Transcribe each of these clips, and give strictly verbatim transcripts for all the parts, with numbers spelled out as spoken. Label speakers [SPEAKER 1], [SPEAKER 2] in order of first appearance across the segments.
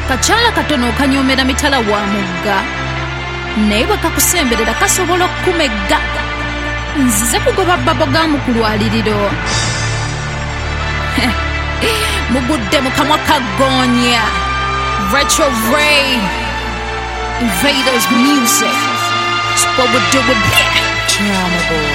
[SPEAKER 1] Akachala katono okanyomera mitala wa mugga naye bwe kakusemberera kasobola okukumegga. Nzize kugoba babogamu ku lwaliriro mugudde mu kamwa ka Gonya. Retro Ray Invaders Music. It's what we do with Trammable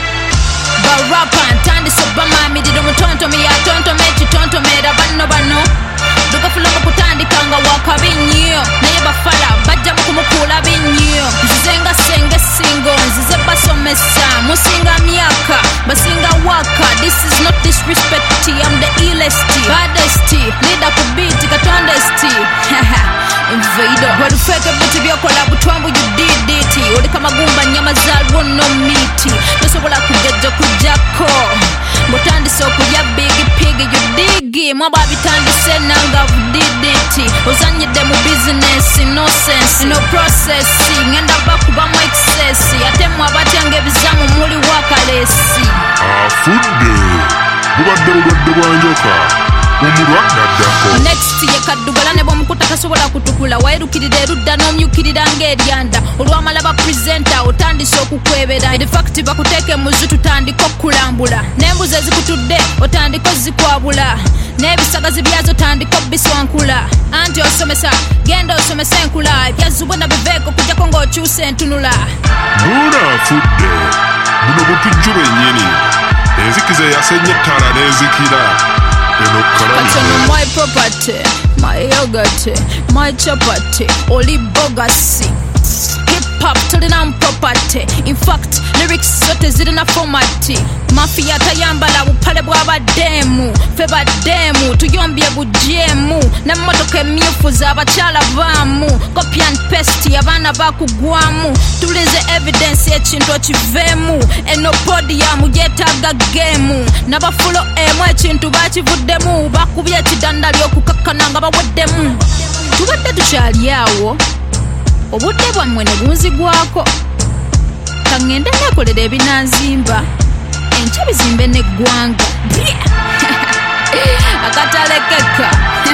[SPEAKER 1] Barapa ntandise obamamiriro mutontomi yatontomi ekitontomera banno bano lugafula mu kutandika nga wakabi nnyo naye bafala bajja mu kumukuula binnyo. Nzize nga senge singo nzize basomesa musinga myaka basinga waka. This is not disrespect, I'm the illest baddest leader ku beat katondest Invader walufeke buti byokola butwambu you did it. Oli kamagumba nyama zalwo no miti tosobola kugejja kujjako ngotandise okulya big pig you dig mwaba bitandise nanga did it. Ozanyidde mu business no sense no processing ngenda bakuba mu excess ate mwabatyange ebizamu muli wakalesi
[SPEAKER 2] afudde bubadde bulwadde bwa njoka omulwa naddako.
[SPEAKER 1] Next ye kaddugala ne bwomukuta tasobola kutukula wairukirira erudda n'omyukirira ng'eryanda olwamala ba presenter otandise okukwebera. In fact bakuteeke muzu tutandika okulambula n'embuzi ezikutudde otandika ozikwabula n'ebisagazi byazo tandika obiswankula. Anti osomesa genda osomesa enkula ebyazubwe na biveeko kujjako ng'okyusa entunula.
[SPEAKER 2] Buuna afudde buno butujju bennyini enzikiza yasenye ettala n'ezikira.
[SPEAKER 1] Katono my property, my yogurt, my chapati, oli bogasi. Hip hop tulina property. In fact, lyrics zote zirina format. Mafia tayambala bupale bw'abaddemu ffe baddemu tuyombye bujemu n'emmotoka emmyufu z'abakyala baamu. Copy and paste abaana bakugwamu tulize evidence ekintu okiveemu. Eno podium yeetaaga geemu n'abafulo emu ekintu bakivuddemu bakubye ekidanda ly'okukakkana nga baweddemu. Tubadde tukyali awo obudde bwammwe ne bunzigwako kaŋŋende neekolera ebinanzimba enkya bizimbe n'eggwanga akatalekeka.